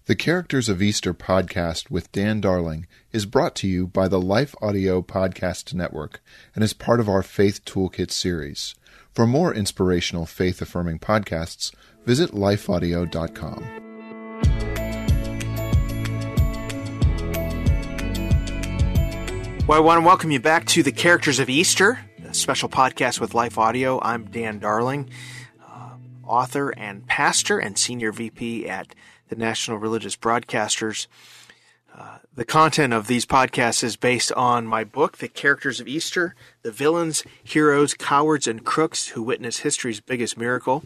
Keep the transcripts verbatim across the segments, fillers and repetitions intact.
The Characters of Easter podcast with Dan Darling is brought to you by the Life Audio Podcast Network and is part of our Faith Toolkit series. For more inspirational, faith-affirming podcasts, visit life audio dot com. Well, I want to welcome you back to the Characters of Easter, a special podcast with Life Audio. I'm Dan Darling, uh, author and pastor and senior V P at the National Religious Broadcasters. Uh, the content of these podcasts is based on my book, The Characters of Easter, the villains, heroes, cowards, and crooks who witness history's biggest miracle.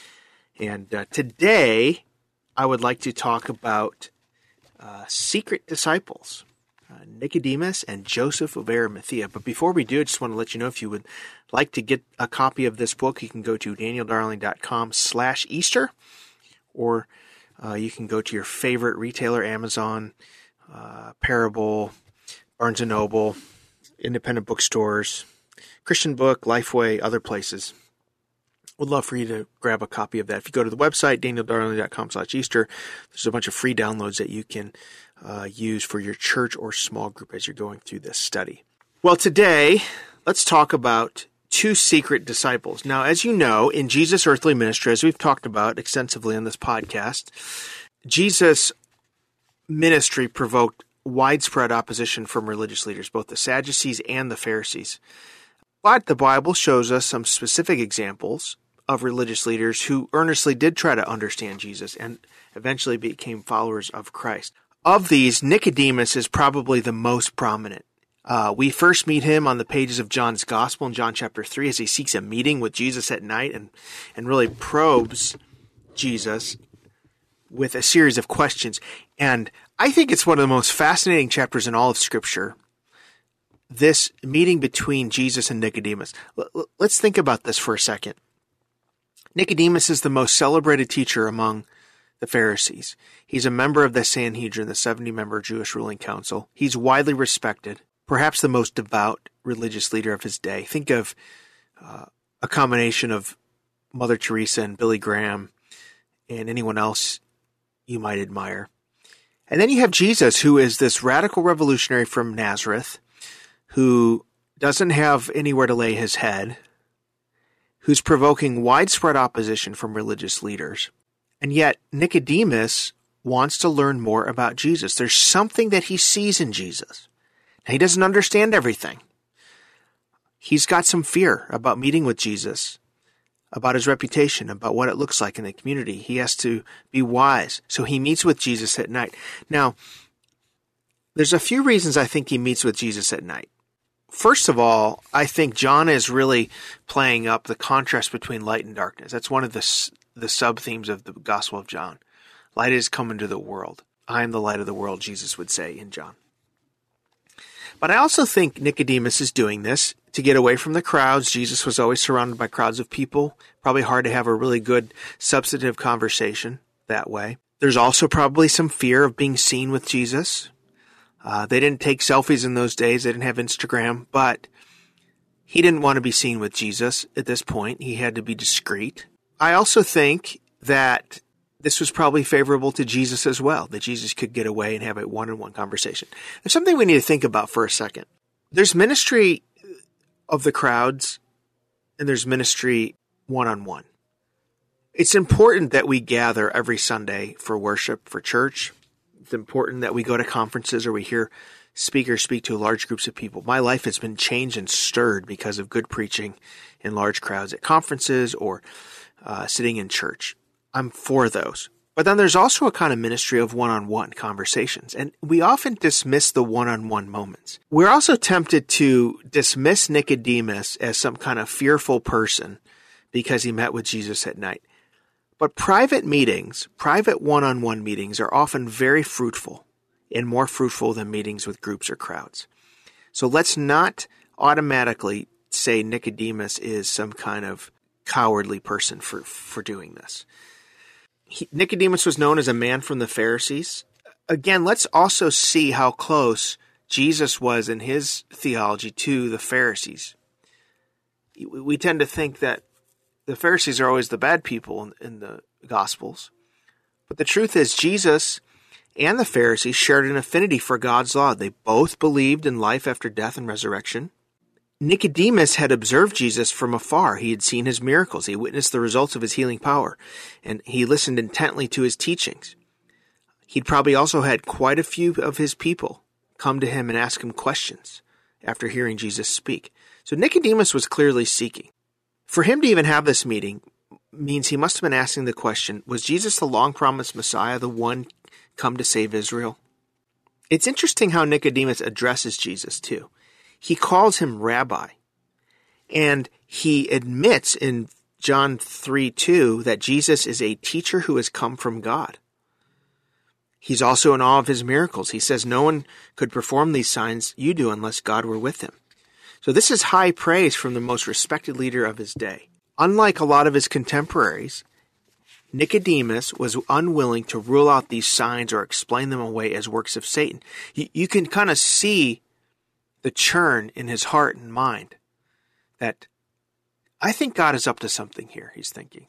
And uh, today, I would like to talk about uh, secret disciples, uh, Nicodemus and Joseph of Arimathea. But before we do, I just want to let you know, if you would like to get a copy of this book, you can go to daniel darling dot com slash Easter, or Uh, you can go to your favorite retailer, Amazon, uh, Parable, Barnes and Noble, independent bookstores, Christian Book, Lifeway, other places. Would love for you to grab a copy of that. If you go to the website, daniel darling dot com slash Easter, there's a bunch of free downloads that you can uh, use for your church or small group as you're going through this study. Well, today, let's talk about two secret disciples. Now, as you know, in Jesus' earthly ministry, as we've talked about extensively on this podcast, Jesus' ministry provoked widespread opposition from religious leaders, both the Sadducees and the Pharisees. But the Bible shows us some specific examples of religious leaders who earnestly did try to understand Jesus and eventually became followers of Christ. Of these, Nicodemus is probably the most prominent. Uh, we first meet him on the pages of John's Gospel in John chapter three as he seeks a meeting with Jesus at night and, and really probes Jesus with a series of questions. And I think it's one of the most fascinating chapters in all of Scripture, this meeting between Jesus and Nicodemus. L- let's think about this for a second. Nicodemus is the most celebrated teacher among the Pharisees. He's a member of the Sanhedrin, the seventy-member Jewish ruling council. He's widely respected, perhaps the most devout religious leader of his day. Think of uh, a combination of Mother Teresa and Billy Graham and anyone else you might admire. And then you have Jesus, who is this radical revolutionary from Nazareth, who doesn't have anywhere to lay his head, who's provoking widespread opposition from religious leaders. And yet Nicodemus wants to learn more about Jesus. There's something that he sees in Jesus. He doesn't understand everything. He's got some fear about meeting with Jesus, about his reputation, about what it looks like in the community. He has to be wise. So he meets with Jesus at night. Now, there's a few reasons I think he meets with Jesus at night. First of all, I think John is really playing up the contrast between light and darkness. That's one of the, the sub-themes of the Gospel of John. Light is come into the world. I am the light of the world, Jesus would say in John. But I also think Nicodemus is doing this to get away from the crowds. Jesus was always surrounded by crowds of people. Probably hard to have a really good substantive conversation that way. There's also probably some fear of being seen with Jesus. Uh, they didn't take selfies in those days. They didn't have Instagram, but he didn't want to be seen with Jesus at this point. He had to be discreet. I also think that this was probably favorable to Jesus as well, that Jesus could get away and have a one-on-one conversation. There's something we need to think about for a second. There's ministry of the crowds, and there's ministry one-on-one. It's important that we gather every Sunday for worship, for church. It's important that we go to conferences or we hear speakers speak to large groups of people. My life has been changed and stirred because of good preaching in large crowds at conferences or uh, sitting in church. I'm for those. But then there's also a kind of ministry of one-on-one conversations, and we often dismiss the one-on-one moments. We're also tempted to dismiss Nicodemus as some kind of fearful person because he met with Jesus at night. But private meetings, private one-on-one meetings are often very fruitful and more fruitful than meetings with groups or crowds. So let's not automatically say Nicodemus is some kind of cowardly person for, for doing this. He, Nicodemus was known as a man from the Pharisees. Again, let's also see how close Jesus was in his theology to the Pharisees. We tend to think that the Pharisees are always the bad people in, in the Gospels. But the truth is, Jesus and the Pharisees shared an affinity for God's law. They both believed in life after death and resurrection. Nicodemus had observed Jesus from afar. He had seen his miracles. He witnessed the results of his healing power, and he listened intently to his teachings. He'd probably also had quite a few of his people come to him and ask him questions after hearing Jesus speak. So Nicodemus was clearly seeking. For him to even have this meeting means he must have been asking the question, was Jesus the long-promised Messiah, the one come to save Israel? It's interesting how Nicodemus addresses Jesus, too. He calls him rabbi, and he admits in John three two that Jesus is a teacher who has come from God. He's also in awe of his miracles. He says no one could perform these signs you do unless God were with him. So this is high praise from the most respected leader of his day. Unlike a lot of his contemporaries, Nicodemus was unwilling to rule out these signs or explain them away as works of Satan. You, you can kind of see the churn in his heart and mind that I think God is up to something here, he's thinking.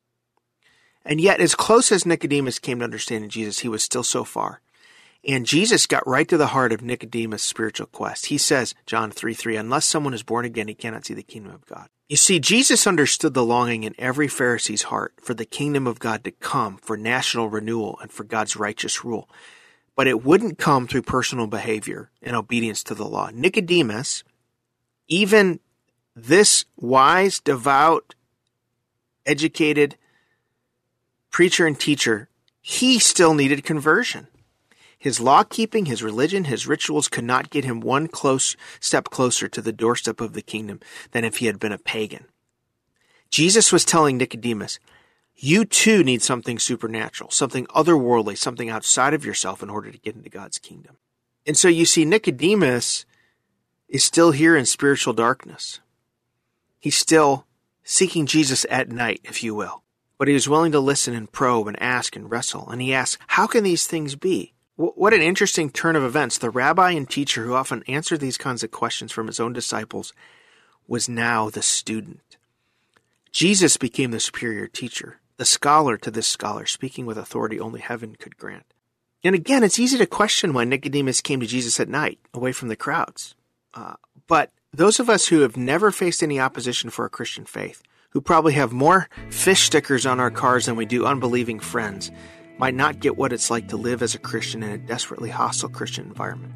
And yet, as close as Nicodemus came to understanding Jesus, he was still so far. And Jesus got right to the heart of Nicodemus' spiritual quest. He says, John three three, unless someone is born again, he cannot see the kingdom of God. You see, Jesus understood the longing in every Pharisee's heart for the kingdom of God to come, for national renewal, and for God's righteous rule. But it wouldn't come through personal behavior and obedience to the law. Nicodemus, even this wise, devout, educated preacher and teacher, he still needed conversion. His law-keeping, his religion, his rituals could not get him one close step closer to the doorstep of the kingdom than if he had been a pagan. Jesus was telling Nicodemus, you too need something supernatural, something otherworldly, something outside of yourself in order to get into God's kingdom. And so you see, Nicodemus is still here in spiritual darkness. He's still seeking Jesus at night, if you will. But he was willing to listen and probe and ask and wrestle. And he asked, how can these things be? What an interesting turn of events. The rabbi and teacher who often answered these kinds of questions from his own disciples was now the student. Jesus became the superior teacher, the scholar to this scholar, speaking with authority only heaven could grant. And again, it's easy to question why Nicodemus came to Jesus at night, away from the crowds. Uh, but those of us who have never faced any opposition for our Christian faith, who probably have more fish stickers on our cars than we do unbelieving friends, might not get what it's like to live as a Christian in a desperately hostile Christian environment.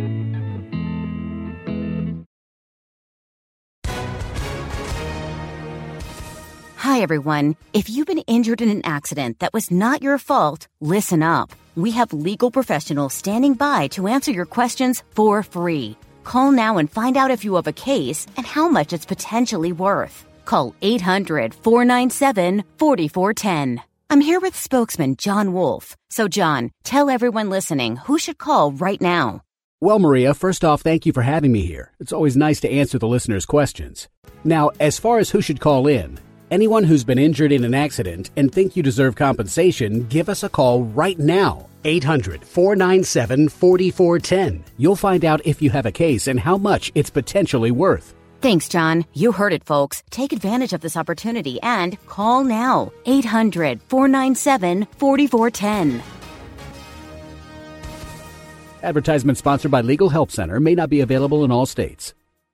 Hi, everyone. If you've been injured in an accident that was not your fault, listen up. We have legal professionals standing by to answer your questions for free. Call now and find out if you have a case and how much it's potentially worth. Call eight hundred, four nine seven, four four one zero. I'm here with spokesman John Wolf. So, John, tell everyone listening who should call right now. Well, Maria, first off, thank you for having me here. It's always nice to answer the listeners' questions. Now, as far as who should call in, anyone who's been injured in an accident and think you deserve compensation, give us a call right now. eight hundred, four nine seven, four four one zero. You'll find out if you have a case and how much it's potentially worth. Thanks, John. You heard it, folks. Take advantage of this opportunity and call now. eight hundred, four nine seven, four four one zero. Advertisement sponsored by Legal Help Center. May not be available in all states.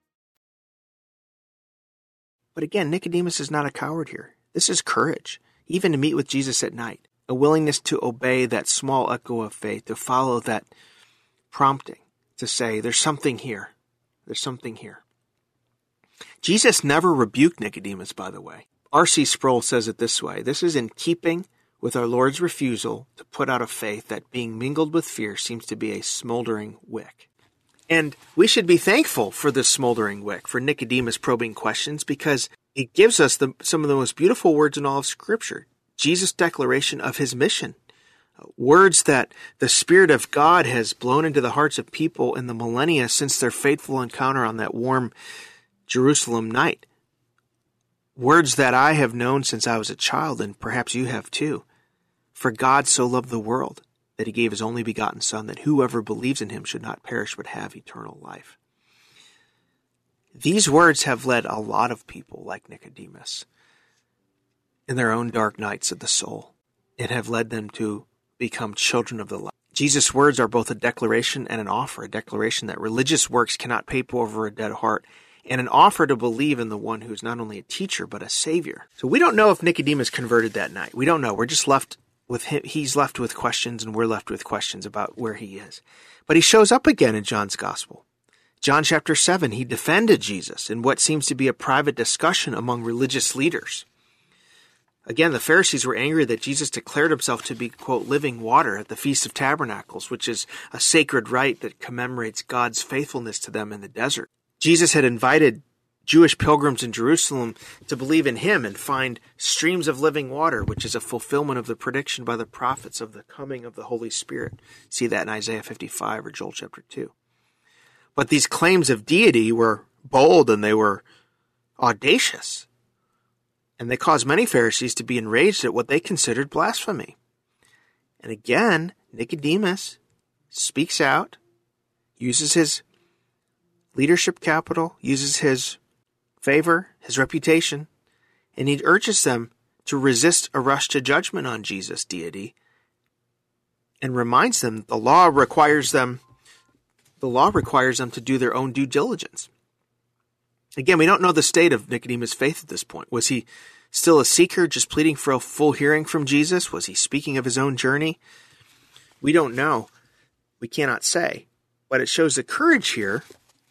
But again, Nicodemus is not a coward here. This is courage, even to meet with Jesus at night. A willingness to obey that small echo of faith, to follow that prompting, to say, there's something here. There's something here. Jesus never rebuked Nicodemus, by the way. R C Sproul says it this way: this is in keeping with our Lord's refusal to put out a faith that, being mingled with fear, seems to be a smoldering wick. And we should be thankful for this smoldering wick, for Nicodemus probing questions, because it gives us the, some of the most beautiful words in all of Scripture. Jesus' declaration of his mission. Words that the Spirit of God has blown into the hearts of people in the millennia since their fateful encounter on that warm Jerusalem night. Words that I have known since I was a child, and perhaps you have too. For God so loved the world that he gave his only begotten Son, that whoever believes in him should not perish but have eternal life. These words have led a lot of people like Nicodemus in their own dark nights of the soul, and have led them to become children of the light. Jesus' words are both a declaration and an offer, a declaration that religious works cannot paper over a dead heart, and an offer to believe in the one who is not only a teacher, but a savior. So we don't know if Nicodemus converted that night. We don't know. We're just left with him. He's left with questions, and we're left with questions about where he is. But he shows up again in John's gospel. John chapter seven, he defended Jesus in what seems to be a private discussion among religious leaders. Again, the Pharisees were angry that Jesus declared himself to be, quote, living water at the Feast of Tabernacles, which is a sacred rite that commemorates God's faithfulness to them in the desert. Jesus had invited Jewish pilgrims in Jerusalem to believe in him and find streams of living water, which is a fulfillment of the prediction by the prophets of the coming of the Holy Spirit. See that in Isaiah fifty-five or Joel chapter two. But these claims of deity were bold and they were audacious. And they caused many Pharisees to be enraged at what they considered blasphemy. And again, Nicodemus speaks out, uses his leadership capital, uses his favor, his reputation, and he urges them to resist a rush to judgment on Jesus' deity and reminds them the law requires them the law requires them to do their own due diligence. Again, we don't know the state of Nicodemus' faith at this point. Was he still a seeker, just pleading for a full hearing from Jesus? Was he speaking of his own journey? We don't know. We cannot say. But it shows the courage here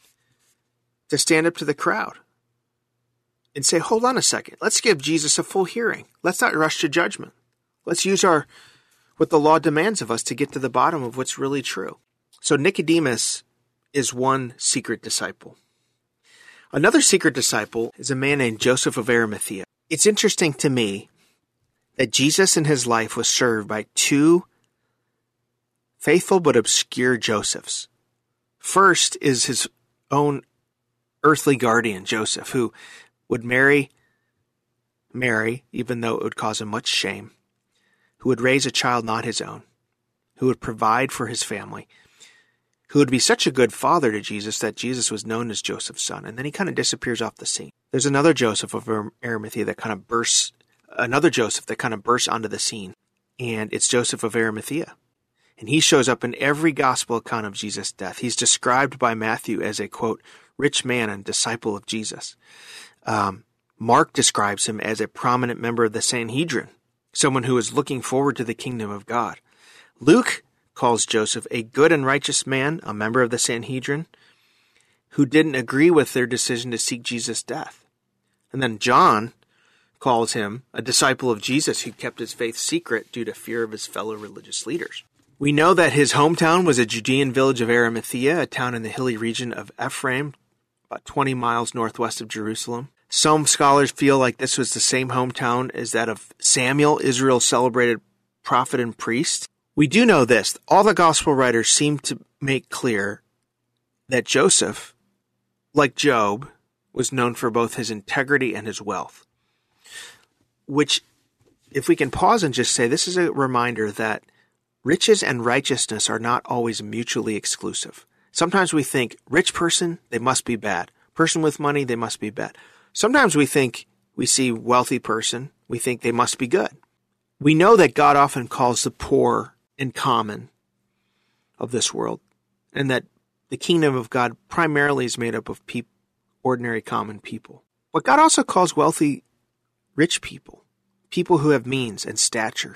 to stand up to the crowd and say, hold on a second. Let's give Jesus a full hearing. Let's not rush to judgment. Let's use our what the law demands of us to get to the bottom of what's really true. So Nicodemus is one secret disciple. Another secret disciple is a man named Joseph of Arimathea. It's interesting to me that Jesus in his life was served by two faithful but obscure Josephs. First is his own earthly guardian, Joseph, who would marry Mary, even though it would cause him much shame, who would raise a child not his own, who would provide for his family, who would be such a good father to Jesus that Jesus was known as Joseph's son. And then he kind of disappears off the scene. There's another Joseph of Arimathea that kind of bursts, another Joseph that kind of bursts onto the scene. And it's Joseph of Arimathea. And he shows up in every gospel account of Jesus' death. He's described by Matthew as a, quote, rich man and disciple of Jesus. Um, Mark describes him as a prominent member of the Sanhedrin, someone who is looking forward to the kingdom of God. Luke calls Joseph a good and righteous man, a member of the Sanhedrin, who didn't agree with their decision to seek Jesus' death. And then John calls him a disciple of Jesus who kept his faith secret due to fear of his fellow religious leaders. We know that his hometown was a Judean village of Arimathea, a town in the hilly region of Ephraim, about twenty miles northwest of Jerusalem. Some scholars feel like this was the same hometown as that of Samuel, Israel's celebrated prophet and priest. We do know this. All the gospel writers seem to make clear that Joseph, like Job, was known for both his integrity and his wealth. Which, if we can pause and just say, this is a reminder that riches and righteousness are not always mutually exclusive. Sometimes we think, rich person, they must be bad. Person with money, they must be bad. Sometimes we think, we see wealthy person, we think they must be good. We know that God often calls the poor and common of this world, and that the kingdom of God primarily is made up of people, ordinary common people. But God also calls wealthy, rich people, people who have means and stature,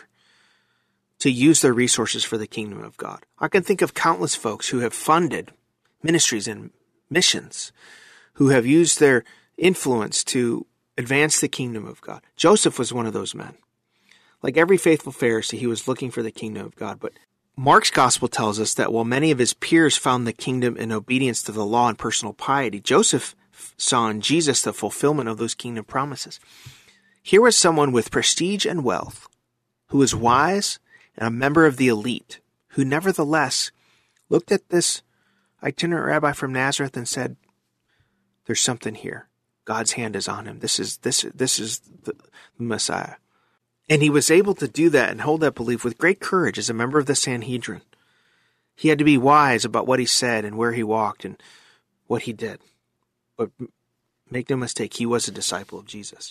to use their resources for the kingdom of God. I can think of countless folks who have funded ministries and missions, who have used their influence to advance the kingdom of God. Joseph was one of those men. Like every faithful Pharisee, he was looking for the kingdom of God. But Mark's gospel tells us that while many of his peers found the kingdom in obedience to the law and personal piety, Joseph saw in Jesus the fulfillment of those kingdom promises. Here was someone with prestige and wealth, who was wise and a member of the elite, who nevertheless looked at this itinerant rabbi from Nazareth and said, there's something here. God's hand is on him. This is this this is the Messiah. And he was able to do that and hold that belief with great courage as a member of the Sanhedrin. He had to be wise about what he said and where he walked and what he did. But make no mistake, he was a disciple of Jesus.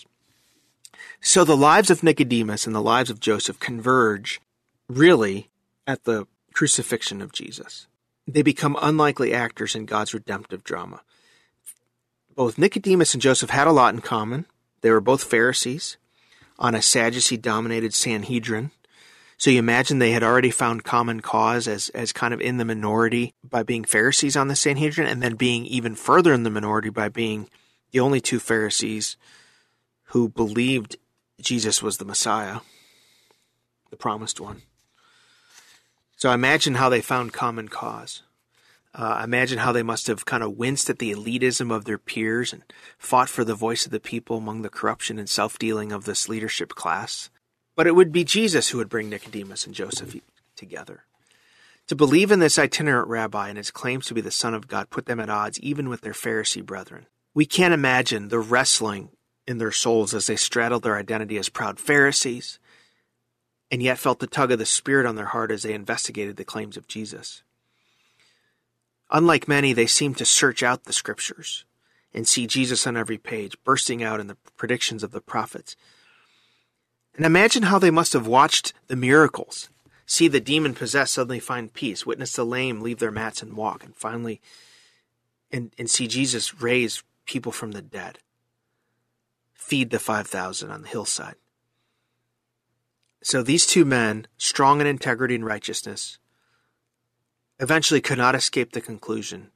So the lives of Nicodemus and the lives of Joseph converge really at the crucifixion of Jesus. They become unlikely actors in God's redemptive drama. Both Nicodemus and Joseph had a lot in common. They were both Pharisees on a Sadducee-dominated Sanhedrin. So you imagine they had already found common cause as, as kind of in the minority by being Pharisees on the Sanhedrin, and then being even further in the minority by being the only two Pharisees who believed Jesus was the Messiah, the promised one. So imagine how they found common cause. Uh, imagine how they must have kind of winced at the elitism of their peers and fought for the voice of the people among the corruption and self-dealing of this leadership class. But it would be Jesus who would bring Nicodemus and Joseph together. To believe in this itinerant rabbi and his claims to be the Son of God put them at odds even with their Pharisee brethren. We can't imagine the wrestling in their souls as they straddled their identity as proud Pharisees, and yet felt the tug of the Spirit on their heart as they investigated the claims of Jesus. Unlike many, they seemed to search out the Scriptures and see Jesus on every page, bursting out in the predictions of the prophets. And imagine how they must have watched the miracles, see the demon-possessed suddenly find peace, witness the lame leave their mats and walk, and finally, and, and see Jesus raise people from the dead, feed the five thousand on the hillside. So these two men, strong in integrity and righteousness, eventually could not escape the conclusion,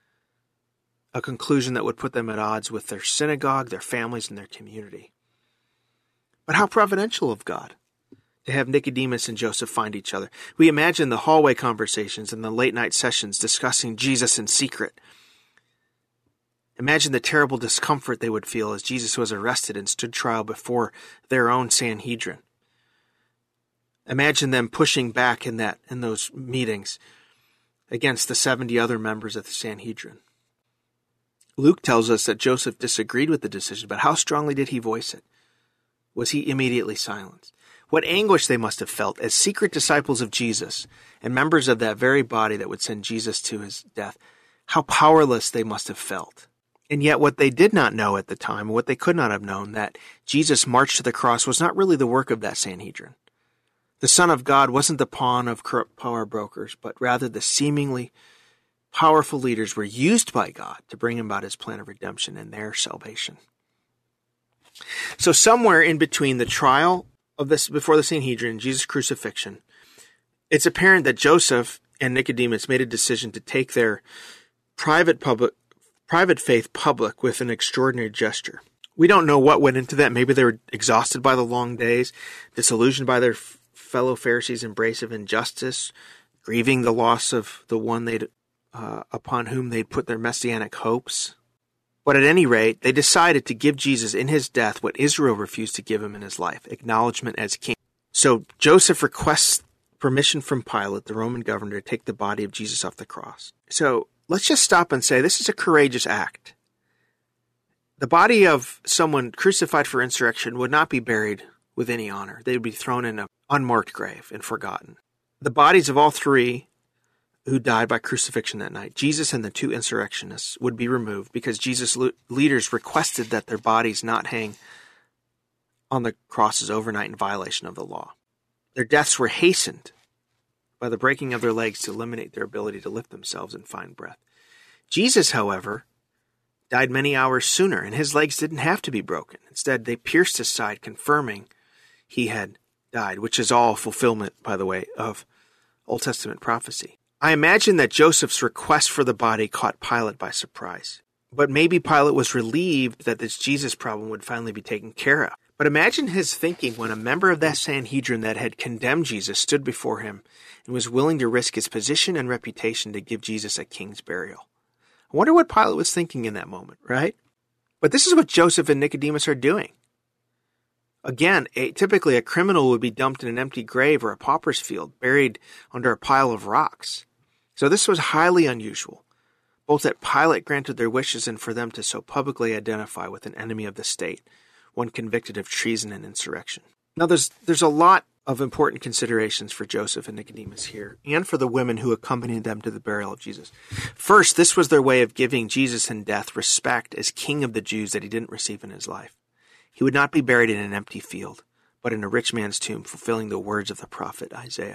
a conclusion that would put them at odds with their synagogue, their families, and their community. But how providential of God to have Nicodemus and Joseph find each other. We imagine the hallway conversations and the late-night sessions discussing Jesus in secret. Imagine the terrible discomfort they would feel as Jesus was arrested and stood trial before their own Sanhedrin. Imagine them pushing back in that in those meetings against the seventy other members of the Sanhedrin. Luke tells us that Joseph disagreed with the decision, but how strongly did he voice it? Was he immediately silenced? What anguish they must have felt as secret disciples of Jesus and members of that very body that would send Jesus to his death. How powerless they must have felt. And yet what they did not know at the time, what they could not have known, that Jesus' march to the cross was not really the work of that Sanhedrin. The Son of God wasn't the pawn of corrupt power brokers, but rather the seemingly powerful leaders were used by God to bring about his plan of redemption and their salvation. So somewhere in between the trial of this before the Sanhedrin and Jesus' crucifixion, it's apparent that Joseph and Nicodemus made a decision to take their private public, private faith public with an extraordinary gesture. We don't know what went into that. Maybe they were exhausted by the long days, disillusioned by their fellow Pharisees' embrace of injustice, grieving the loss of the one they'd uh, upon whom they'd put their messianic hopes. But at any rate, they decided to give Jesus in his death what Israel refused to give him in his life, acknowledgement as king. So Joseph requests permission from Pilate, the Roman governor, to take the body of Jesus off the cross. So let's just stop and say this is a courageous act. The body of someone crucified for insurrection would not be buried with any honor. They would be thrown in an unmarked grave and forgotten. The bodies of all three who died by crucifixion that night, Jesus and the two insurrectionists, would be removed because Jesus' leaders requested that their bodies not hang on the crosses overnight in violation of the law. Their deaths were hastened by the breaking of their legs to eliminate their ability to lift themselves and find breath. Jesus, however, died many hours sooner, and his legs didn't have to be broken. Instead, they pierced his side, confirming he had died, which is all fulfillment, by the way, of Old Testament prophecy. I imagine that Joseph's request for the body caught Pilate by surprise. But maybe Pilate was relieved that this Jesus problem would finally be taken care of. But imagine his thinking when a member of that Sanhedrin that had condemned Jesus stood before him and was willing to risk his position and reputation to give Jesus a king's burial. I wonder what Pilate was thinking in that moment, right? But this is what Joseph and Nicodemus are doing. Again, a, typically a criminal would be dumped in an empty grave or a pauper's field, buried under a pile of rocks. So this was highly unusual, both that Pilate granted their wishes and for them to so publicly identify with an enemy of the state, one convicted of treason and insurrection. Now there's there's a lot of important considerations for Joseph and Nicodemus here, and for the women who accompanied them to the burial of Jesus. First, this was their way of giving Jesus in death respect as King of the Jews that he didn't receive in his life. He would not be buried in an empty field, but in a rich man's tomb, fulfilling the words of the prophet Isaiah.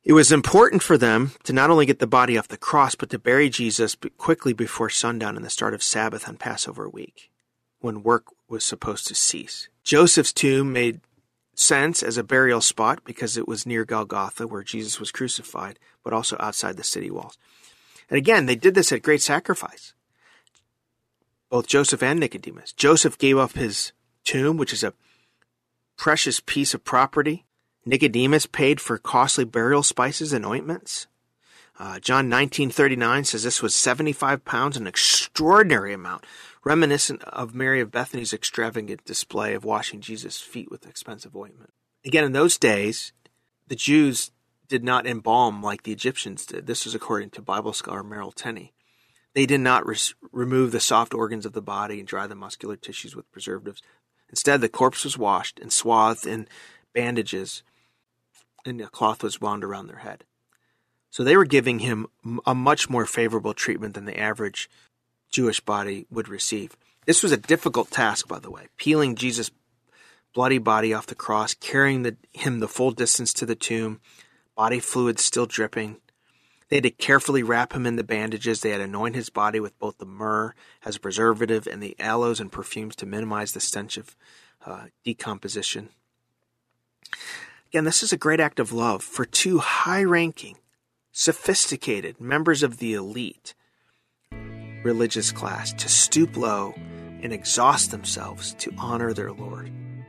It was important for them to not only get the body off the cross, but to bury Jesus quickly before sundown and the start of Sabbath on Passover week, when work was supposed to cease. Joseph's tomb made sense as a burial spot because it was near Golgotha, where Jesus was crucified, but also outside the city walls. And again, they did this at great sacrifice, both Joseph and Nicodemus. Joseph gave up his tomb, which is a precious piece of property. Nicodemus paid for costly burial spices and ointments. Uh, John nineteen thirty-nine says this was seventy-five pounds, an extraordinary amount, reminiscent of Mary of Bethany's extravagant display of washing Jesus' feet with expensive ointment. Again, in those days, the Jews did not embalm like the Egyptians did. This was according to Bible scholar Merrill Tenney. They did not res- remove the soft organs of the body and dry the muscular tissues with preservatives. Instead, the corpse was washed and swathed in bandages, and a cloth was wound around their head. So they were giving him a much more favorable treatment than the average Jewish body would receive. This was a difficult task, by the way, peeling Jesus' bloody body off the cross, carrying the, him the full distance to the tomb, body fluids still dripping. They had to carefully wrap him in the bandages. They had to anoint his body with both the myrrh as a preservative and the aloes and perfumes to minimize the stench of uh, decomposition. Again, this is a great act of love for two high-ranking, sophisticated members of the elite religious class to stoop low and exhaust themselves to honor their Lord.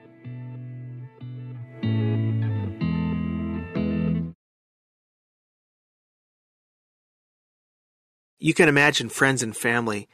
You can imagine friends and family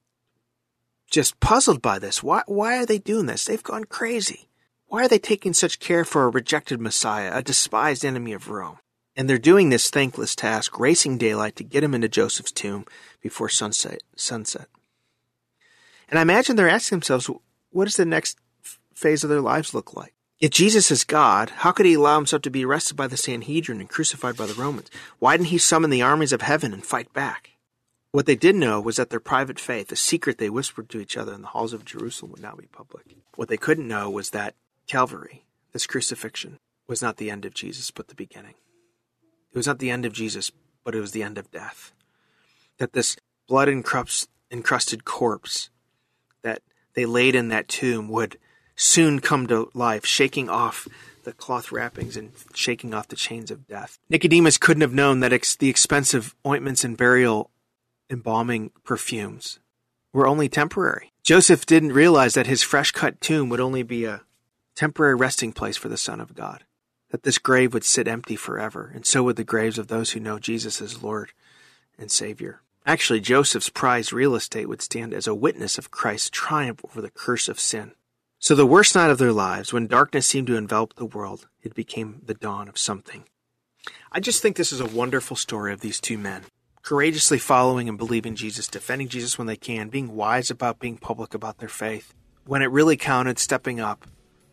just puzzled by this. Why, why are they doing this? They've gone crazy. Why are they taking such care for a rejected Messiah, a despised enemy of Rome? And they're doing this thankless task, racing daylight to get him into Joseph's tomb before sunset. sunset. And I imagine they're asking themselves, what does the next phase of their lives look like? If Jesus is God, how could he allow himself to be arrested by the Sanhedrin and crucified by the Romans? Why didn't he summon the armies of heaven and fight back? What they did know was that their private faith, a secret they whispered to each other in the halls of Jerusalem, would now be public. What they couldn't know was that Calvary, this crucifixion, was not the end of Jesus, but the beginning. It was not the end of Jesus, but it was the end of death. That this blood-encrusted corpse that they laid in that tomb would soon come to life, shaking off the cloth wrappings and shaking off the chains of death. Nicodemus couldn't have known that ex- the expensive ointments and burial embalming perfumes were only temporary. Joseph didn't realize that his fresh-cut tomb would only be a temporary resting place for the Son of God, that this grave would sit empty forever, and so would the graves of those who know Jesus as Lord and Savior. Actually, Joseph's prized real estate would stand as a witness of Christ's triumph over the curse of sin. So the worst night of their lives, when darkness seemed to envelop the world, it became the dawn of something. I just think this is a wonderful story of these two men, courageously following and believing Jesus, defending Jesus when they can, being wise about being public about their faith. When it really counted, stepping up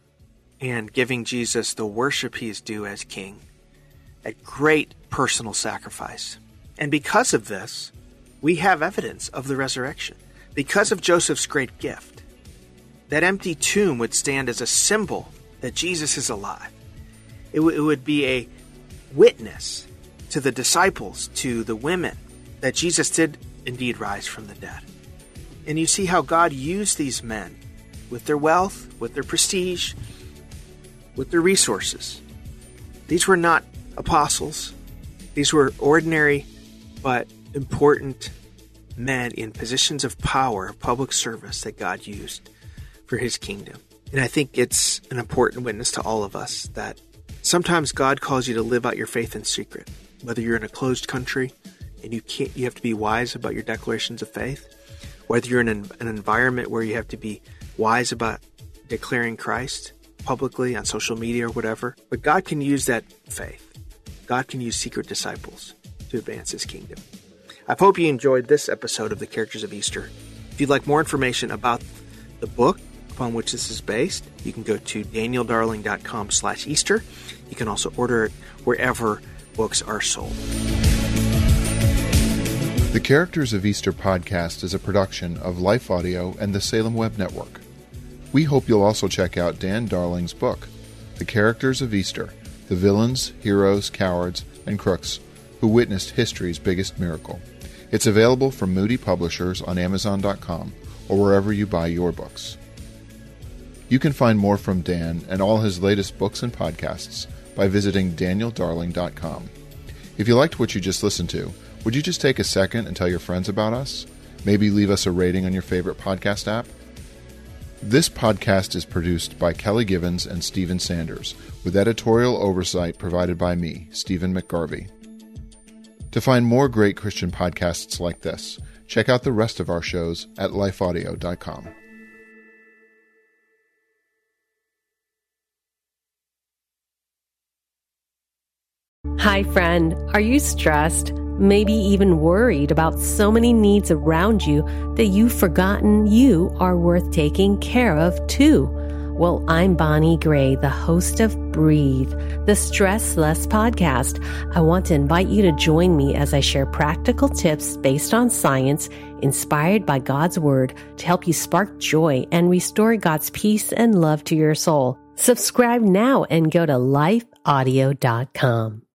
and giving Jesus the worship he is due as King at great personal sacrifice. And because of this, we have evidence of the resurrection. Because of Joseph's great gift, that empty tomb would stand as a symbol that Jesus is alive. It, w- it would be a witness to the disciples, to the women, that Jesus did indeed rise from the dead. And you see how God used these men with their wealth, with their prestige, with their resources. These were not apostles. These were ordinary but important men in positions of power, of public service that God used for his kingdom. And I think it's an important witness to all of us that sometimes God calls you to live out your faith in secret. Whether you're in a closed country and you can't, you have to be wise about your declarations of faith. Whether you're in an, an environment where you have to be wise about declaring Christ publicly on social media or whatever. But God can use that faith. God can use secret disciples to advance his kingdom. I hope you enjoyed this episode of The Characters of Easter. If you'd like more information about the book upon which this is based, you can go to danieldarling.com slash Easter. You can also order it wherever books are sold. The Characters of Easter podcast is a production of Life Audio and the Salem Web Network. We hope you'll also check out Dan Darling's book, The Characters of Easter, The Villains, Heroes, Cowards, and crooks who witnessed history's biggest miracle. It's available from Moody Publishers on Amazon dot com or wherever you buy your books. You can find more from Dan and all his latest books and podcasts by visiting daniel darling dot com. If you liked what you just listened to, would you just take a second and tell your friends about us? Maybe leave us a rating on your favorite podcast app? This podcast is produced by Kelly Givens and Stephen Sanders, with editorial oversight provided by me, Stephen McGarvey. To find more great Christian podcasts like this, check out the rest of our shows at life audio dot com. Hi, friend. Are you stressed? Maybe even worried about so many needs around you that you've forgotten you are worth taking care of too? Well, I'm Bonnie Gray, the host of Breathe, the Stress Less podcast. I want to invite you to join me as I share practical tips based on science, inspired by God's Word, to help you spark joy and restore God's peace and love to your soul. Subscribe now and go to life audio dot com.